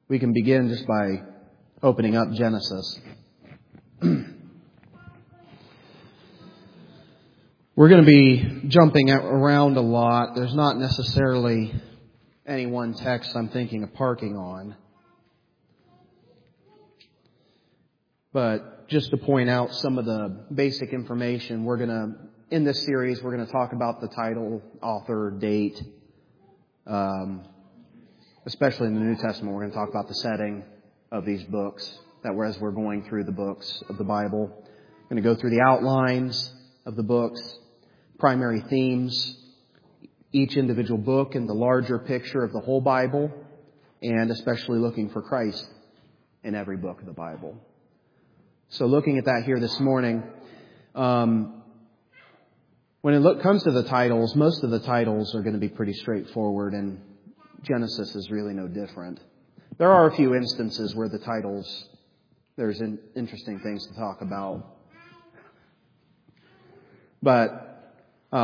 We can begin just by opening up Genesis. We're going to be jumping around a lot. There's not necessarily any one text I'm thinking of parking on. But just to point out some of the basic information, in this series, we're going to talk about the title, author, date. Especially in the New Testament, we're going to talk about the setting of these books, as we're going through the books of the Bible. We're going to go through the outlines of the books, primary themes, each individual book and the larger picture of the whole Bible, and especially looking for Christ in every book of the Bible. So looking at that here this morning, when it comes to the titles, most of the titles are going to be pretty straightforward, and Genesis is really no different. There are a few instances where the titles, there's interesting things to talk about. But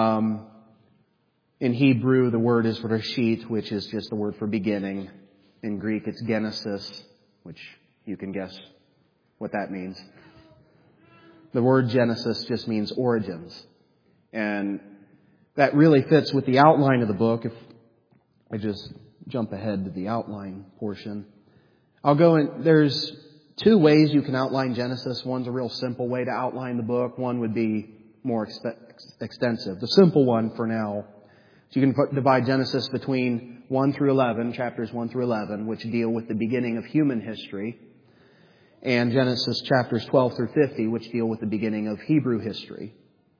in Hebrew, the word is Reshit, which is just the word for beginning. In Greek, it's Genesis, which you can guess what that means. The word Genesis just means origins. And that really fits with the outline of the book. If I just jump ahead to the outline portion, there's two ways you can outline Genesis. One's a real simple way to outline the book. One would be more extensive. The simple one for now, so you can divide Genesis between 1 through 11, chapters 1 through 11, which deal with the beginning of human history, and Genesis chapters 12 through 50, which deal with the beginning of Hebrew history.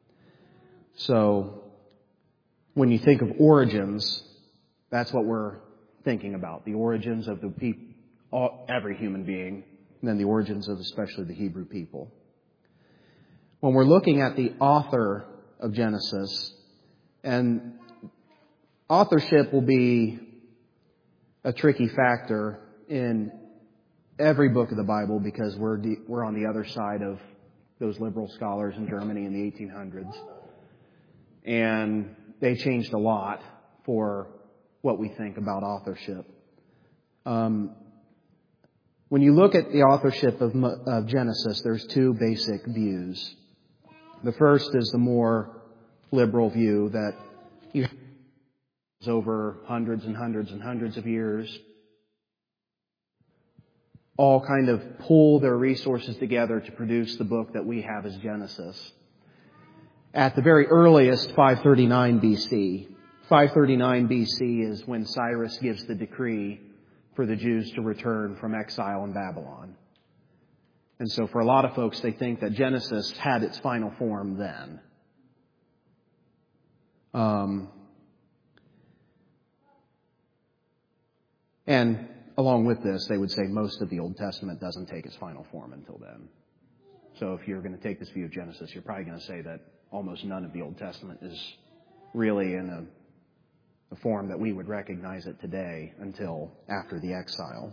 So when you think of origins, that's what we're thinking about, the origins of every human being, and then the origins of especially the Hebrew people. When we're looking at the author of Genesis, and authorship will be a tricky factor in every book of the Bible because we're on the other side of those liberal scholars in Germany in the 1800s. And they changed a lot for what we think about authorship. When you look at the authorship of Genesis, there's two basic views. The first is the more liberal view that over hundreds and hundreds and hundreds of years, all kind of pull their resources together to produce the book that we have as Genesis. At the very earliest, 539 BC. 539 BC is when Cyrus gives the decree for the Jews to return from exile in Babylon. And so for a lot of folks, they think that Genesis had its final form then. And along with this, they would say most of the Old Testament doesn't take its final form until then. So if you're going to take this view of Genesis, you're probably going to say that almost none of the Old Testament is really in a form that we would recognize it today until after the exile.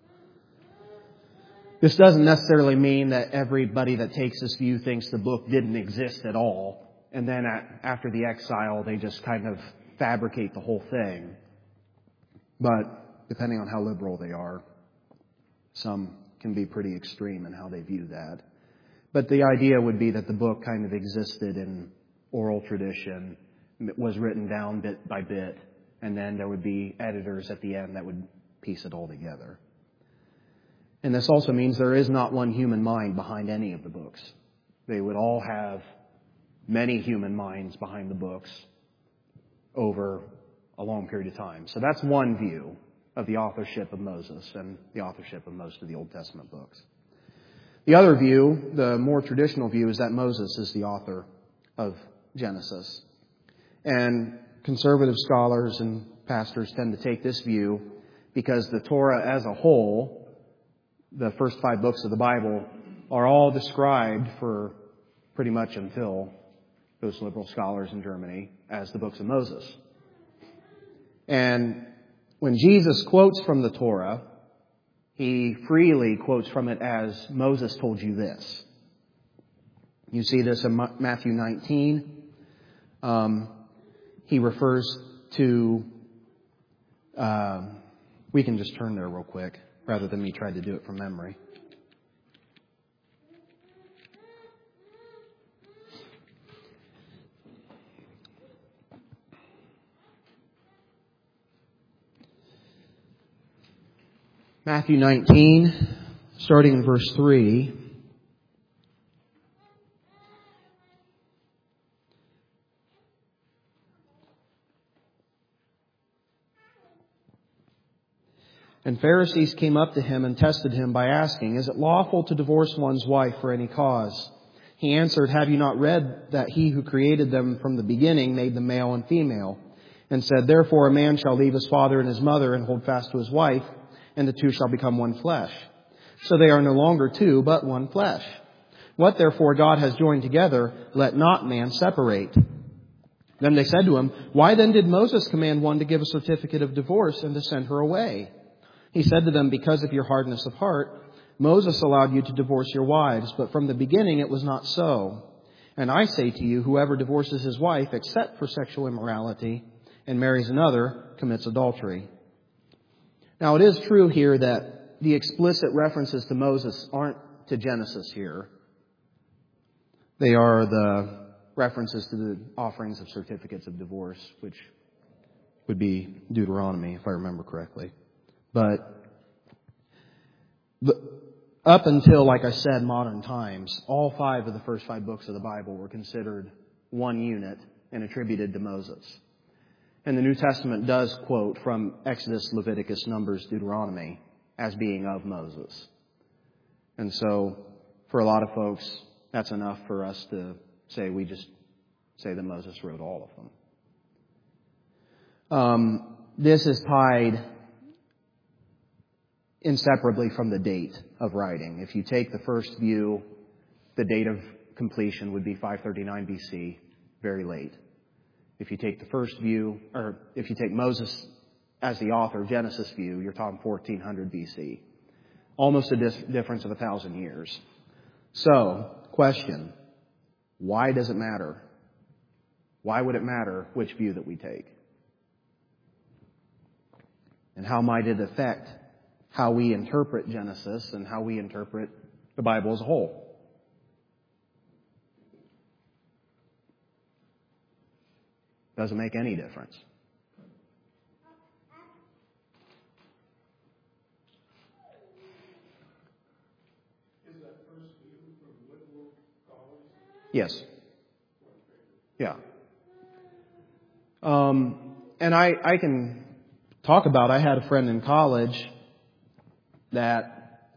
This doesn't necessarily mean that everybody that takes this view thinks the book didn't exist at all, and then after the exile they just kind of fabricate the whole thing. But depending on how liberal they are, some can be pretty extreme in how they view that. But the idea would be that the book kind of existed in oral tradition, was written down bit by bit, and then there would be editors at the end that would piece it all together. And this also means there is not one human mind behind any of the books. They would all have many human minds behind the books over a long period of time. So that's one view of the authorship of Moses and the authorship of most of the Old Testament books. The other view, the more traditional view, is that Moses is the author of Genesis. And conservative scholars and pastors tend to take this view because the Torah as a whole, the first 5 books of the Bible, are all described for pretty much until those liberal scholars in Germany as the books of Moses. And when Jesus quotes from the Torah, he freely quotes from it as Moses told you this. You see this in Matthew 19. He refers to, We can just turn there real quick, rather than me try to do it from memory. Matthew 19, starting in verse 3. And Pharisees came up to him and tested him by asking, "Is it lawful to divorce one's wife for any cause?" He answered, "Have you not read that he who created them from the beginning made them male and female? And said, Therefore a man shall leave his father and his mother and hold fast to his wife, and the two shall become one flesh. So they are no longer two, but one flesh. What therefore God has joined together, let not man separate." Then they said to him, "Why then did Moses command one to give a certificate of divorce and to send her away?" He said to them, "Because of your hardness of heart, Moses allowed you to divorce your wives, but from the beginning it was not so. And I say to you, whoever divorces his wife except for sexual immorality and marries another commits adultery." Now, it is true here that the explicit references to Moses aren't to Genesis here. They are the references to the offerings of certificates of divorce, which would be Deuteronomy, if I remember correctly. But up until, like I said, modern times, all 5 of the first 5 books of the Bible were considered one unit and attributed to Moses. And the New Testament does quote from Exodus, Leviticus, Numbers, Deuteronomy as being of Moses. And so, for a lot of folks, that's enough for us to say we just say that Moses wrote all of them. This is tied inseparably from the date of writing. If you take the first view, the date of completion would be 539 BC, very late. If you take the first view, or if you take Moses as the author, Genesis view, you're talking 1400 BC. Almost a difference of 1,000 years. So, question, why does it matter? Why would it matter which view that we take? And how might it affect how we interpret Genesis and how we interpret the Bible as a whole? Doesn't make any difference. Is that first view from Whitworth College? Yes. Yeah. And I can talk about, I had a friend in college that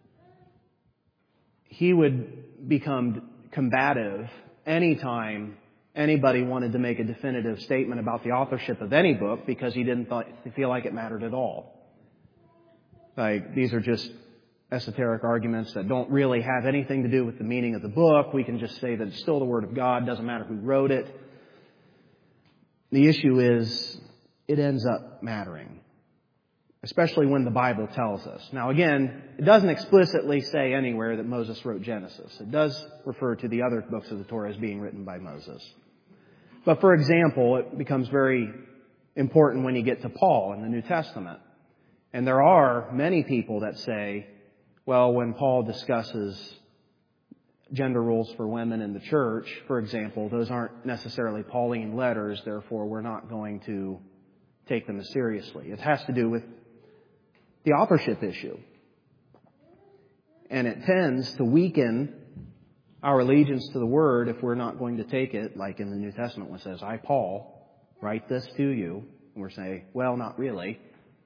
he would become combative anytime anybody wanted to make a definitive statement about the authorship of any book because he didn't feel like it mattered at all. Like, these are just esoteric arguments that don't really have anything to do with the meaning of the book. We can just say that it's still the Word of God. Doesn't matter who wrote it. The issue is, it ends up mattering. Especially when the Bible tells us. Now again, it doesn't explicitly say anywhere that Moses wrote Genesis. It does refer to the other books of the Torah as being written by Moses. But for example, it becomes very important when you get to Paul in the New Testament. And there are many people that say, well, when Paul discusses gender rules for women in the church, for example, those aren't necessarily Pauline letters, therefore we're not going to take them as seriously. It has to do with the authorship issue. And it tends to weaken our allegiance to the Word if we're not going to take it, like in the New Testament when it says, I, Paul, write this to you. And we're saying, well, not really.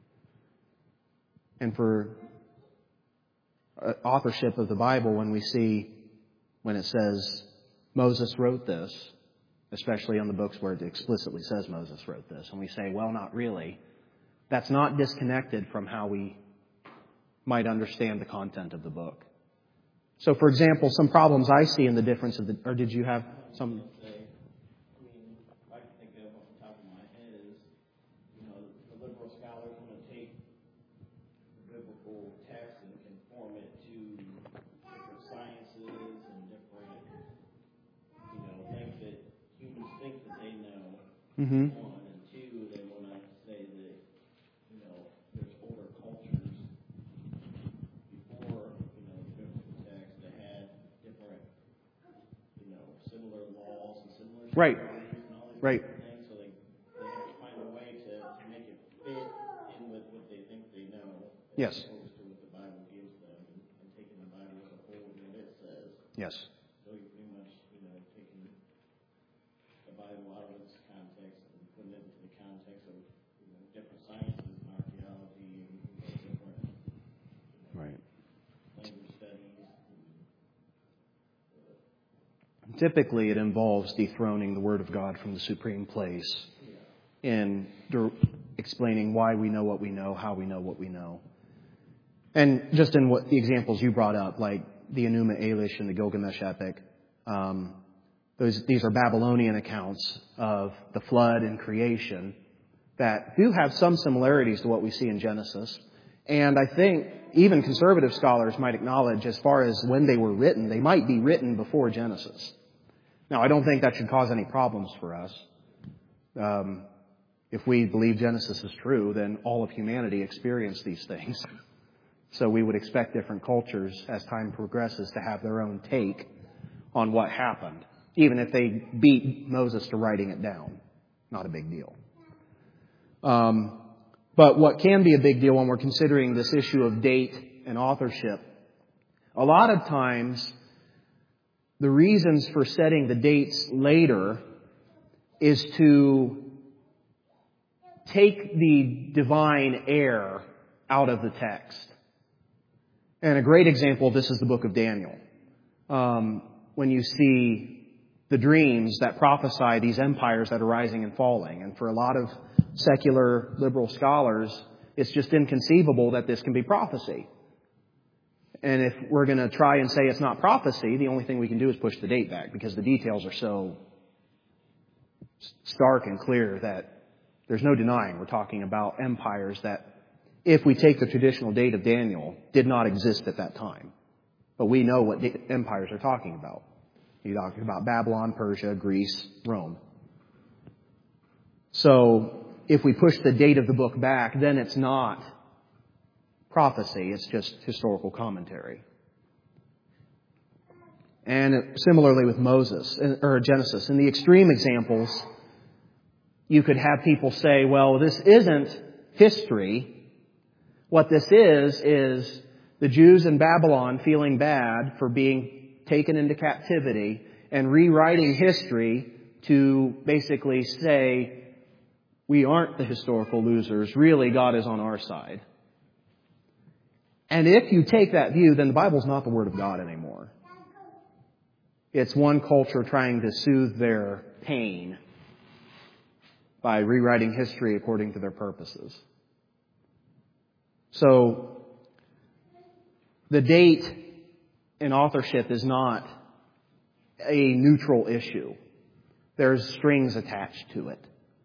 And for authorship of the Bible, when we see, when it says Moses wrote this, especially on the books where it explicitly says Moses wrote this, and we say, well, not really, that's not disconnected from how we might understand the content of the book. So, for example, some problems I see in the difference of the... Or did you have some... I can think of off the top of my head is, the liberal scholars want to take the biblical text and conform it to different sciences and different, things that humans think that they know. Mm-hmm. One, and two, they want to say that, there's older Right. and all these Right. different things. So they have to find a way to make it fit in with what they think they know, Yes. as opposed to what the Bible gives them, and taking the Bible as a whole and what it says. Yes. So you're pretty much, taking the Bible out of its context and putting it into the context of different sciences and archaeology and different Right. language studies. Typically, it involves dethroning the Word of God from the supreme place in explaining why we know what we know, how we know what we know. And just in what the examples you brought up, like the Enuma Elish and the Gilgamesh epic, these are Babylonian accounts of the flood and creation that do have some similarities to what we see in Genesis. And I think even conservative scholars might acknowledge, as far as when they were written, they might be written before Genesis. Now, I don't think that should cause any problems for us. If we believe Genesis is true, then all of humanity experienced these things. So we would expect different cultures, as time progresses, to have their own take on what happened, even if they beat Moses to writing it down. Not a big deal. But what can be a big deal when we're considering this issue of date and authorship, a lot of times the reasons for setting the dates later is to take the divine air out of the text. And a great example of this is the book of Daniel. When you see the dreams that prophesy these empires that are rising and falling. And for a lot of secular liberal scholars, it's just inconceivable that this can be prophecy. And if we're going to try and say it's not prophecy, the only thing we can do is push the date back, because the details are so stark and clear that there's no denying we're talking about empires that, if we take the traditional date of Daniel, did not exist at that time. But we know what empires are talking about. You're talking about Babylon, Persia, Greece, Rome. So if we push the date of the book back, then it's not prophecy, it's just historical commentary. And similarly with Genesis. In the extreme examples, you could have people say, well, this isn't history. What this is the Jews in Babylon feeling bad for being taken into captivity and rewriting history to basically say, we aren't the historical losers. Really, God is on our side. And if you take that view, then the Bible's not the Word of God anymore. It's one culture trying to soothe their pain by rewriting history according to their purposes. So, the date and authorship is not a neutral issue. There's strings attached to it.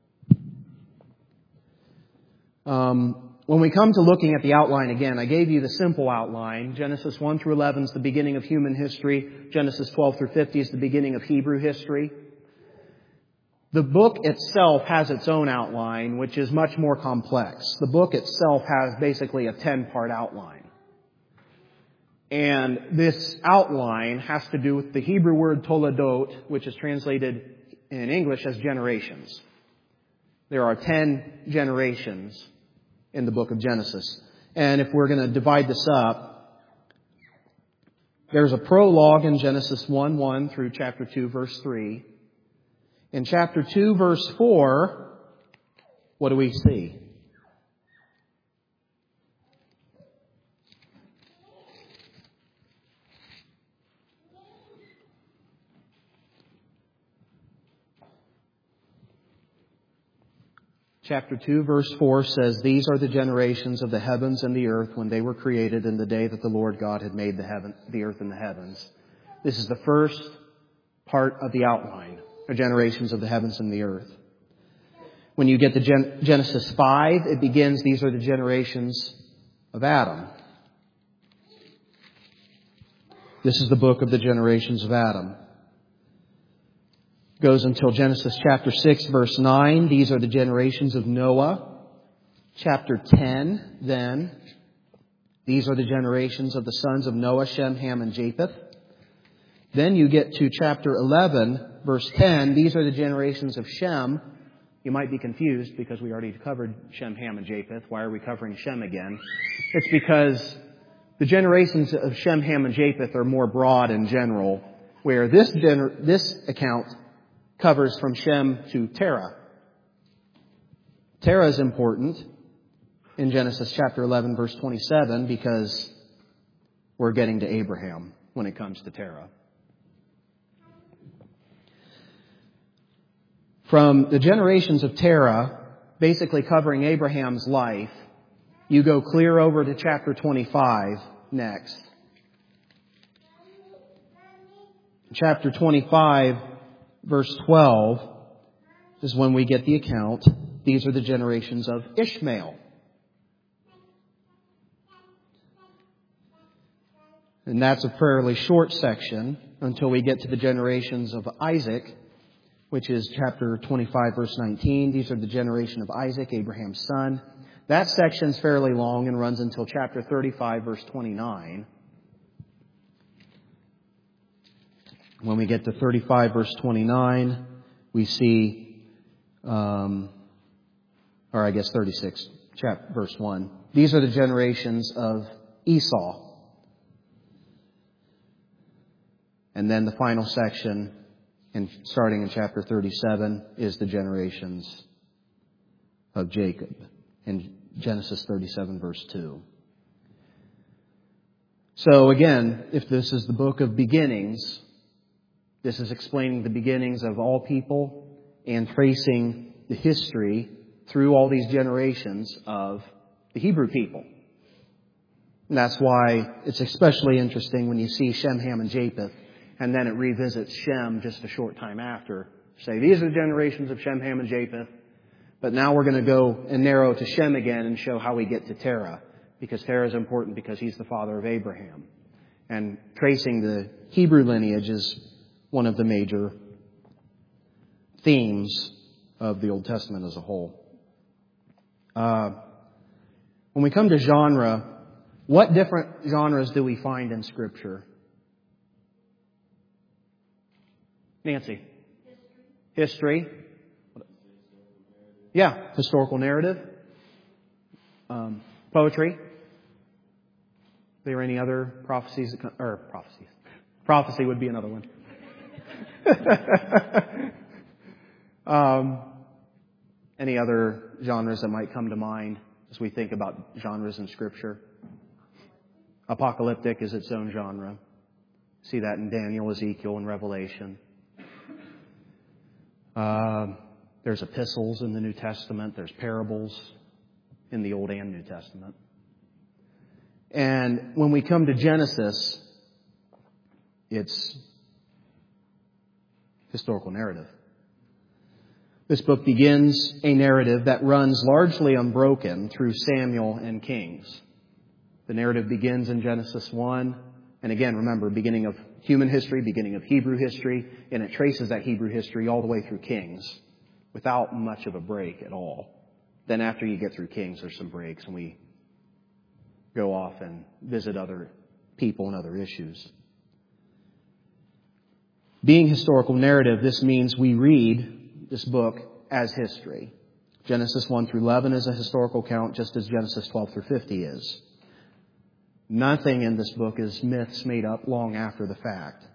When we come to looking at the outline again, I gave you the simple outline. Genesis 1 through 11 is the beginning of human history. Genesis 12 through 50 is the beginning of Hebrew history. The book itself has its own outline, which is much more complex. The book itself has basically a 10-part outline. And this outline has to do with the Hebrew word toledot, which is translated in English as generations. There are 10 generations in the book of Genesis. And if we're going to divide this up, there's a prologue in Genesis 1:1 through chapter 2, verse 3. In chapter 2, verse 4, what do we see? Chapter 2, verse 4 says, "These are the generations of the heavens and the earth when they were created in the day that the Lord God had made the earth and the heavens." This is the first part of the outline, the generations of the heavens and the earth. When you get to Genesis 5, it begins, "These are the generations of Adam." This is the book of the generations of Adam. Goes until Genesis chapter 6, verse 9. "These are the generations of Noah." Chapter 10, then. "These are the generations of the sons of Noah, Shem, Ham, and Japheth." Then you get to chapter 11, verse 10, these are the generations of Shem. You might be confused because we already covered Shem, Ham, and Japheth. Why are we covering Shem again? It's because the generations of Shem, Ham, and Japheth are more broad and general, where this account covers from Shem to Terah. Terah is important in Genesis chapter 11, verse 27, because we're getting to Abraham when it comes to Terah. From the generations of Terah, basically covering Abraham's life, you go clear over to chapter 25 next. Chapter 25, verse 12, is when we get the account. These are the generations of Ishmael. And that's a fairly short section until we get to the generations of Isaac, which is chapter 25, verse 19. These are the generation of Isaac, Abraham's son. That section's fairly long and runs until chapter 35, verse 29. When we get to 35, verse 29, we see, 36, verse 1. These are the generations of Esau. And then the final section, starting in chapter 37, is the generations of Jacob in Genesis 37, verse 2. So again, if this is the book of beginnings, this is explaining the beginnings of all people and tracing the history through all these generations of the Hebrew people. And that's why it's especially interesting when you see Shem, Ham, and Japheth, and then it revisits Shem just a short time after. Say, these are the generations of Shem, Ham, and Japheth. But now we're going to go and narrow to Shem again and show how we get to Terah. Because Terah is important because he's the father of Abraham. And tracing the Hebrew lineage is one of the major themes of the Old Testament as a whole. When we come to genre, what different genres do we find in Scripture? Nancy? History. Yeah, historical narrative. Poetry. Are there any other prophecies? Prophecies. Prophecy would be another one. Any other genres that might come to mind as we think about genres in Scripture? Apocalyptic is its own genre. See that in Daniel, Ezekiel, and Revelation. There's epistles in the New Testament. There's parables in the Old and New Testament. And when we come to Genesis, it's historical narrative. This book begins a narrative that runs largely unbroken through Samuel and Kings. The narrative begins in Genesis 1. And again, remember, beginning of human history, beginning of Hebrew history, and it traces that Hebrew history all the way through Kings without much of a break at all. Then after you get through Kings, there's some breaks, and we go off and visit other people and other issues. Being historical narrative, this means we read this book as history. Genesis 1 through 11 is a historical account, just as Genesis 12 through 50 is. Nothing in this book is myths made up long after the fact.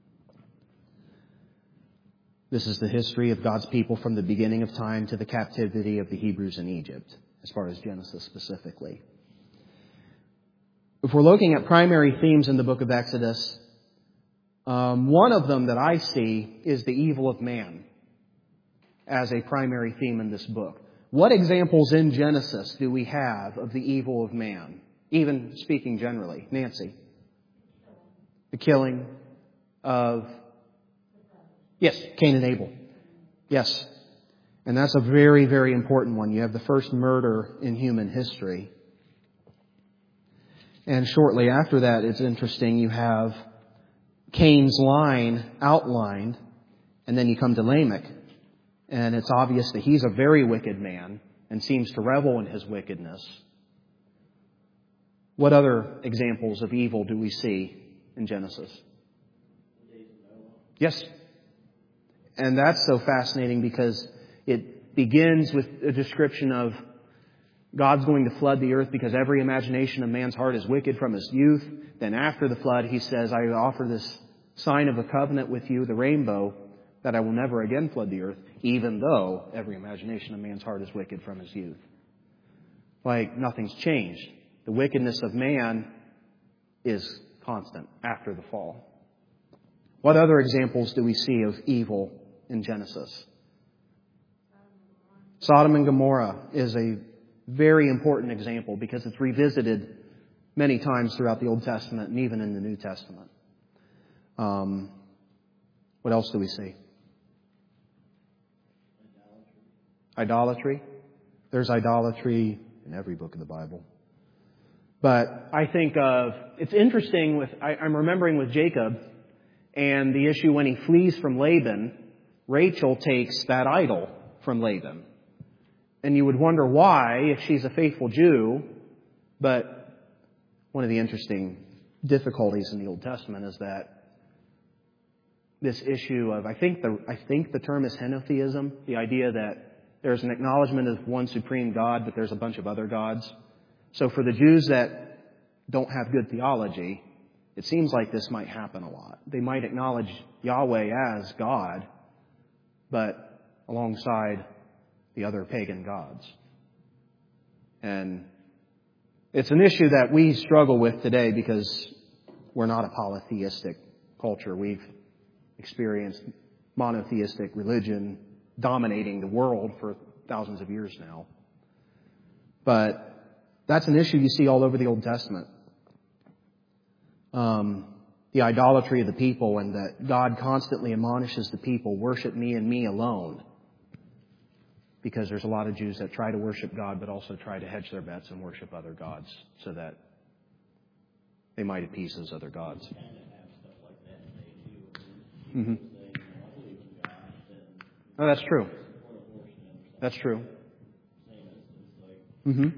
This is the history of God's people from the beginning of time to the captivity of the Hebrews in Egypt, as far as Genesis specifically. If we're looking at primary themes in the book of Exodus, one of them that I see is the evil of man as a primary theme in this book. What examples in Genesis do we have of the evil of man? Even speaking generally. Nancy? The killing of... Yes, Cain and Abel. Yes. And that's a very, very important one. You have the first murder in human history. And shortly after that, it's interesting, you have Cain's line outlined, and then you come to Lamech. And it's obvious that he's a very wicked man and seems to revel in his wickedness. What other examples of evil do we see in Genesis? Yes. And that's so fascinating because it begins with a description of God's going to flood the earth because every imagination of man's heart is wicked from his youth. Then after the flood, he says, I offer this sign of a covenant with you, the rainbow, that I will never again flood the earth, even though every imagination of man's heart is wicked from his youth. Like nothing's changed. The wickedness of man is constant after the fall. What other examples do we see of evil in Genesis? Sodom and Gomorrah is a very important example because it's revisited many times throughout the Old Testament and even in the New Testament. What else do we see? Idolatry. There's idolatry in every book of the Bible. But I think it's interesting I'm remembering with Jacob and the issue when he flees from Laban, Rachel takes that idol from Laban. And you would wonder why if she's a faithful Jew. But one of the interesting difficulties in the Old Testament is that this issue of, I think the term is henotheism, the idea that there's an acknowledgement of one supreme God, but there's a bunch of other gods. So for the Jews that don't have good theology, it seems like this might happen a lot. They might acknowledge Yahweh as God, but alongside the other pagan gods. And it's an issue that we struggle with today because we're not a polytheistic culture. We've experienced monotheistic religion dominating the world for thousands of years now. But that's an issue you see all over the Old Testament. The idolatry of the people, and that God constantly admonishes the people, worship me and me alone. Because there's a lot of Jews that try to worship God, but also try to hedge their bets and worship other gods so that they might appease those other gods. Mm-hmm. Oh, that's true. That's true. Mm-hmm.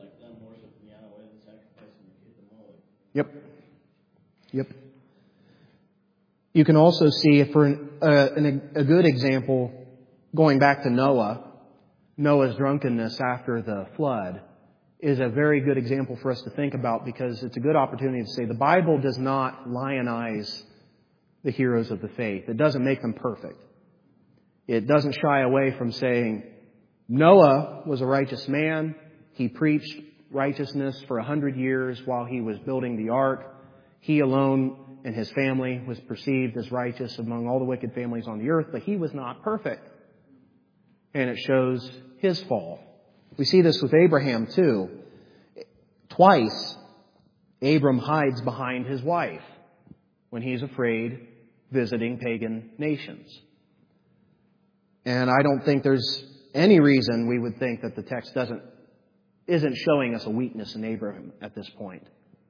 Yep. You can also see, for a good example, going back to Noah's drunkenness after the flood is a very good example for us to think about because it's a good opportunity to say the Bible does not lionize the heroes of the faith. It doesn't make them perfect. It doesn't shy away from saying Noah was a righteous man. He preached righteousness for 100 years while he was building the ark. He alone and his family was perceived as righteous among all the wicked families on the earth, but he was not perfect. And it shows his fall. We see this with Abraham too. Twice, Abram hides behind his wife when he's afraid visiting pagan nations. And I don't think there's any reason we would think that the text isn't showing us a weakness in Abraham at this point.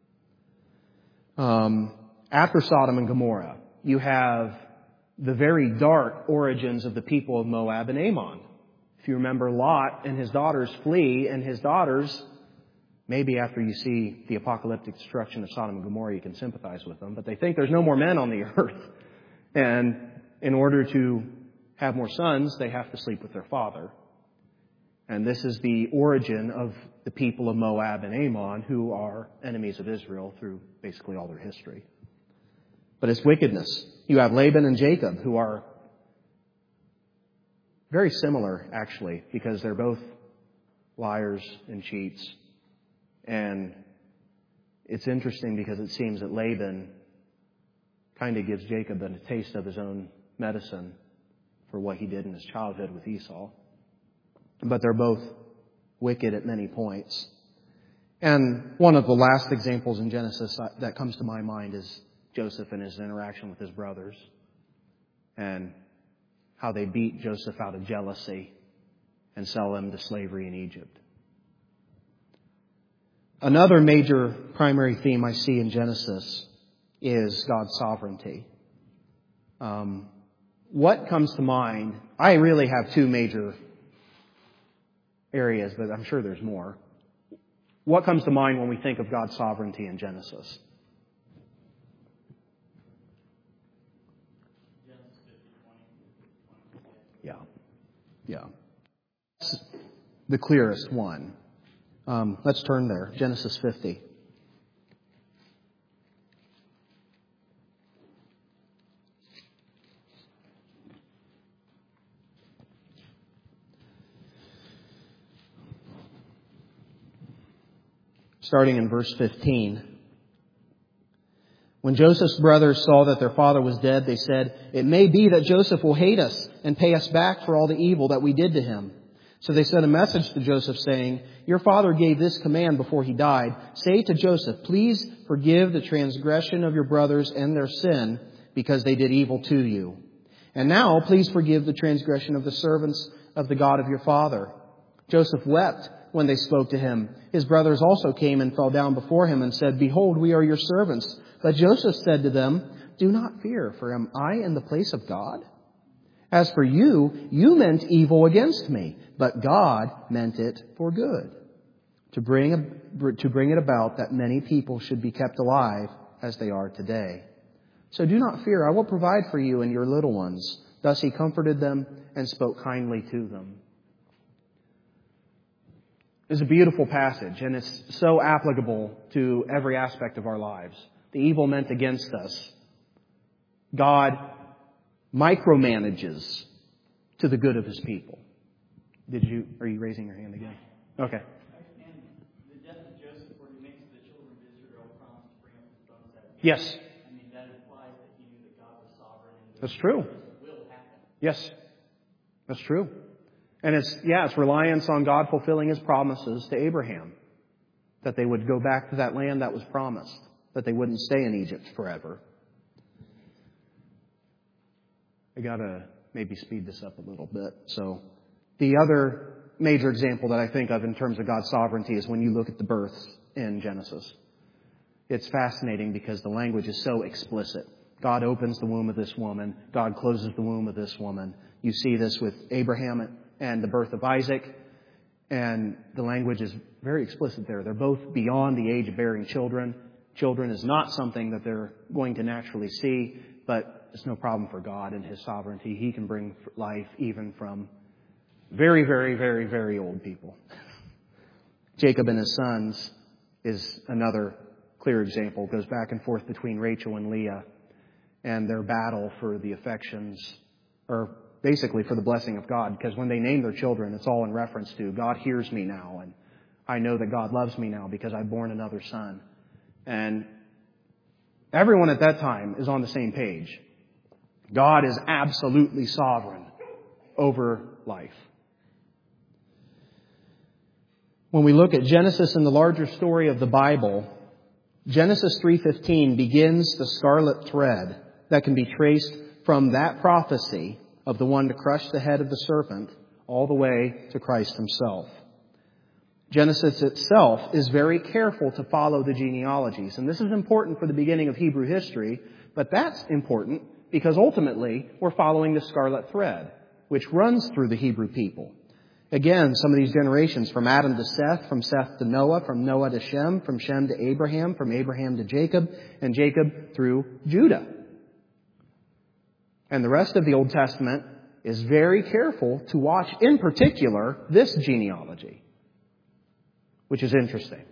After Sodom and Gomorrah, you have the very dark origins of the people of Moab and Ammon. If you remember, Lot and his daughters flee, and his daughters, maybe after you see the apocalyptic destruction of Sodom and Gomorrah, you can sympathize with them, but they think there's no more men on the earth. And in order to have more sons, they have to sleep with their father. And this is the origin of the people of Moab and Ammon, who are enemies of Israel through basically all their history. But it's wickedness. You have Laban and Jacob, who are very similar, actually, because they're both liars and cheats. And it's interesting because it seems that Laban kind of gives Jacob a taste of his own medicine for what he did in his childhood with Esau. But they're both wicked at many points. And one of the last examples in Genesis that comes to my mind is Joseph and his interaction with his brothers, and how they beat Joseph out of jealousy and sell him to slavery in Egypt. Another major primary theme I see in Genesis is God's sovereignty. What comes to mind? I really have two major areas, but I'm sure there's more. What comes to mind when we think of God's sovereignty in Genesis? Yeah. Yeah. That's the clearest one. Let's turn there. Genesis 50. Starting in verse 15. When Joseph's brothers saw that their father was dead, they said, "It may be that Joseph will hate us and pay us back for all the evil that we did to him." So they sent a message to Joseph saying, "Your father gave this command before he died. Say to Joseph, please forgive the transgression of your brothers and their sin, because they did evil to you. And now please forgive the transgression of the servants of the God of your father." Joseph wept when they spoke to him. His brothers also came and fell down before him and said, "Behold, we are your servants." But Joseph said to them, "Do not fear, for am I in the place of God? As for you, you meant evil against me, but God meant it for good, to bring it about that many people should be kept alive as they are today. So do not fear, I will provide for you and your little ones." Thus he comforted them and spoke kindly to them. It's a beautiful passage, and it's so applicable to every aspect of our lives. The evil meant against us, God micromanages to the good of His people. Are you raising your hand again? Okay. And the death of Joseph, where he makes the children of Israel promise to bring up his bones out of Egypt. Yes. I mean, that implies that he knew that God was sovereign and That's true. this will happen. Yes. That's true. And it's reliance on God fulfilling His promises to Abraham, that they would go back to that land that was promised, that they wouldn't stay in Egypt forever. I gotta maybe speed this up a little bit. So the other major example that I think of in terms of God's sovereignty is when you look at the births in Genesis. It's fascinating because the language is so explicit. God opens the womb of this woman. God closes the womb of this woman. You see this with Abraham and the birth of Isaac. And the language is very explicit there. They're both beyond the age of bearing children. Children is not something that they're going to naturally see, but it's no problem for God and His sovereignty. He can bring life even from very, very, very, very old people. Jacob and his sons is another clear example. It goes back and forth between Rachel and Leah and their battle for the affections, or basically for the blessing of God, because when they name their children, it's all in reference to God hears me now, and I know that God loves me now because I've born another son. And everyone at that time is on the same page. God is absolutely sovereign over life. When we look at Genesis and the larger story of the Bible, Genesis 3:15 begins the scarlet thread that can be traced from that prophecy of the one to crush the head of the serpent all the way to Christ Himself. Genesis itself is very careful to follow the genealogies. And this is important for the beginning of Hebrew history, but that's important because ultimately we're following the scarlet thread, which runs through the Hebrew people. Again, some of these generations, from Adam to Seth, from Seth to Noah, from Noah to Shem, from Shem to Abraham, from Abraham to Jacob, and Jacob through Judah. And the rest of the Old Testament is very careful to watch, in particular, this genealogy, which is interesting.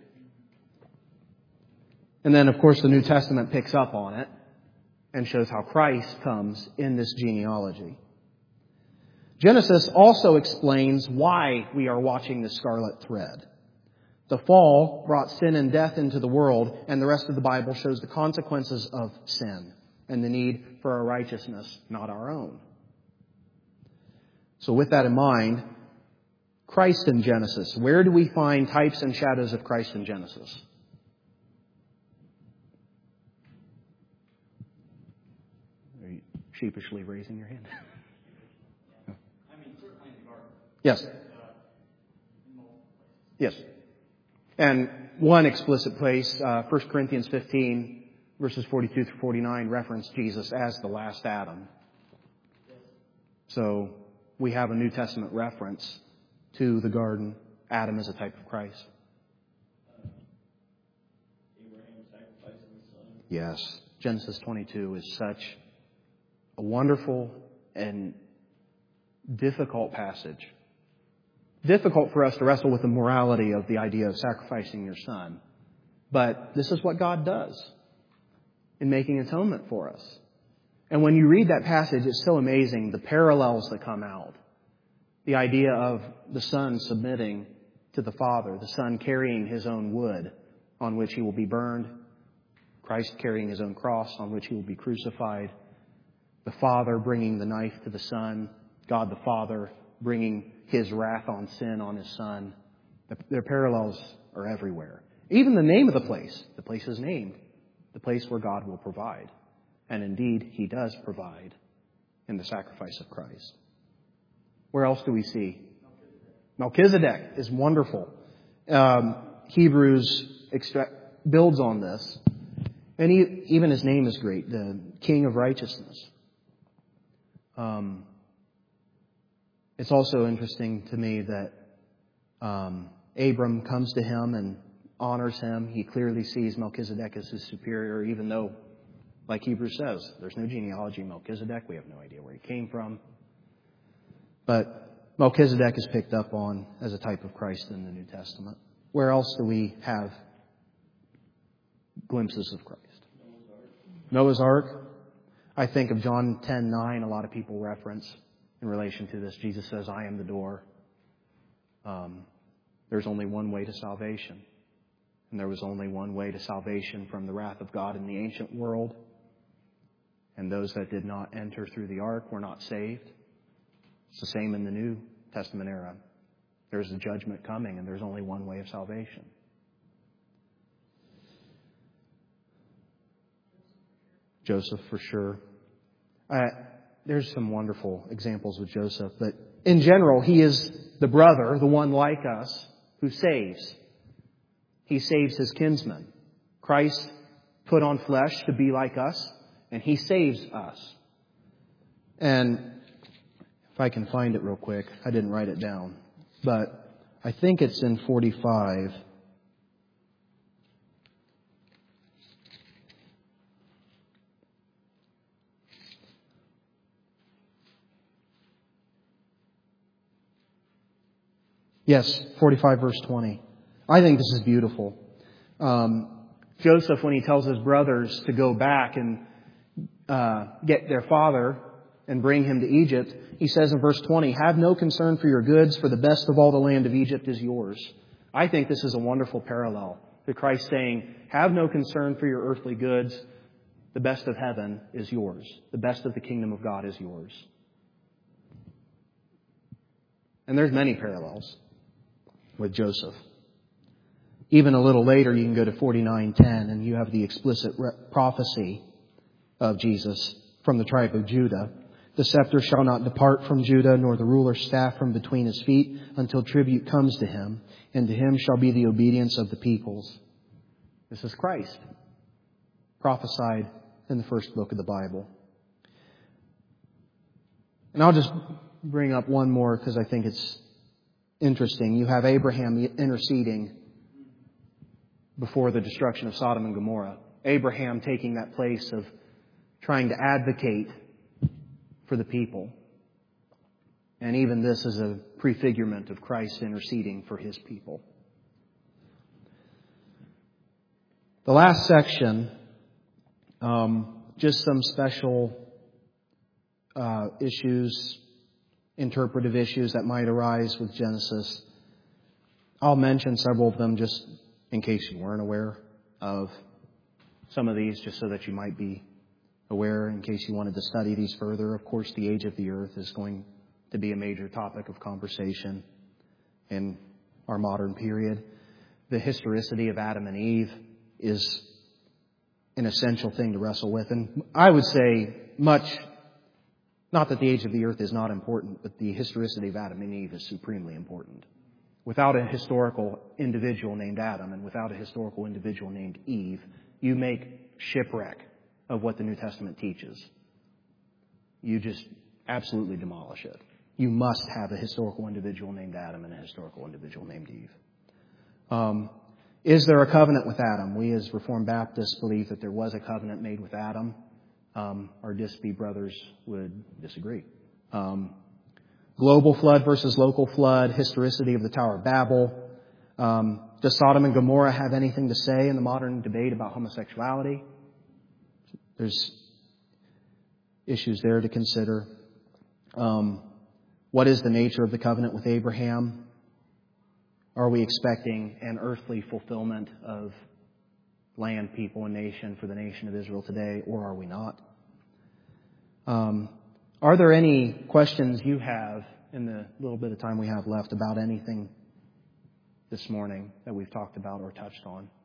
And then, of course, the New Testament picks up on it and shows how Christ comes in this genealogy. Genesis also explains why we are watching the scarlet thread. The fall brought sin and death into the world, and the rest of the Bible shows the consequences of sin and the need for a righteousness, not our own. So with that in mind, Christ in Genesis. Where do we find types and shadows of Christ in Genesis? Are you sheepishly raising your hand? Certainly in the garden. Yes. Yes. And one explicit place, 1 Corinthians 15, verses 42 through 49, reference Jesus as the last Adam. So we have a New Testament reference to the garden. Adam is a type of Christ. Abraham sacrificing his son. Yes. Genesis 22 is such a wonderful and difficult passage. Difficult for us to wrestle with the morality of the idea of sacrificing your son. But this is what God does in making atonement for us. And when you read that passage, it's so amazing, the parallels that come out. The idea of the Son submitting to the Father, the Son carrying His own wood on which He will be burned, Christ carrying His own cross on which He will be crucified, the Father bringing the knife to the Son, God the Father bringing His wrath on sin on His Son. Their parallels are everywhere. Even the name of the place is named, the place where God will provide. And indeed, He does provide in the sacrifice of Christ. Where else do we see? Melchizedek is wonderful. Hebrews builds on this. And even his name is great, the King of Righteousness. It's also interesting to me that Abram comes to him and honors him. He clearly sees Melchizedek as his superior, even though, like Hebrews says, there's no genealogy of Melchizedek. We have no idea where he came from. But Melchizedek is picked up on as a type of Christ in the New Testament. Where else do we have glimpses of Christ? Noah's Ark. I think of John 10:9. A lot of people reference in relation to this. Jesus says, "I am the door." There's only one way to salvation. And there was only one way to salvation from the wrath of God in the ancient world. And those that did not enter through the ark were not saved. It's the same in the New Testament era. There's a judgment coming, and there's only one way of salvation. Joseph, for sure. There's some wonderful examples with Joseph, but in general, he is the brother, the one like us, who saves. He saves his kinsmen. Christ put on flesh to be like us, and He saves us. And if I can find it real quick, I didn't write it down, but I think it's in 45. Yes, 45 verse 20. I think this is beautiful. Joseph, when he tells his brothers to go back and get their father and bring him to Egypt, he says in verse 20, "Have no concern for your goods, for the best of all the land of Egypt is yours." I think this is a wonderful parallel to Christ saying, have no concern for your earthly goods. The best of heaven is yours. The best of the kingdom of God is yours. And there's many parallels with Joseph. Even a little later, you can go to 49:10, and you have the explicit prophecy of Jesus from the tribe of Judah. "The scepter shall not depart from Judah, nor the ruler's staff from between his feet, until tribute comes to him, and to him shall be the obedience of the peoples." This is Christ, prophesied in the first book of the Bible. And I'll just bring up one more because I think it's interesting. You have Abraham interceding before the destruction of Sodom and Gomorrah. Abraham taking that place of trying to advocate for the people. And even this is a prefigurement of Christ interceding for His people. The last section, just some special issues, interpretive issues that might arise with Genesis. I'll mention several of them just in case you weren't aware of some of these, just so that you might be aware in case you wanted to study these further. Of course, the age of the earth is going to be a major topic of conversation in our modern period. The historicity of Adam and Eve is an essential thing to wrestle with. And I would say not that the age of the earth is not important, but the historicity of Adam and Eve is supremely important. Without a historical individual named Adam and without a historical individual named Eve, you make shipwreck of what the New Testament teaches. You just absolutely demolish it. You must have a historical individual named Adam and a historical individual named Eve. Is there a covenant with Adam? We as Reformed Baptists believe that there was a covenant made with Adam. Our Disby brothers would disagree. Global flood versus local flood, historicity of the Tower of Babel. Does Sodom and Gomorrah have anything to say in the modern debate about homosexuality? There's issues there to consider. What is the nature of the covenant with Abraham? Are we expecting an earthly fulfillment of land, people, and nation for the nation of Israel today, or are we not? Are there any questions you have in the little bit of time we have left about anything this morning that we've talked about or touched on?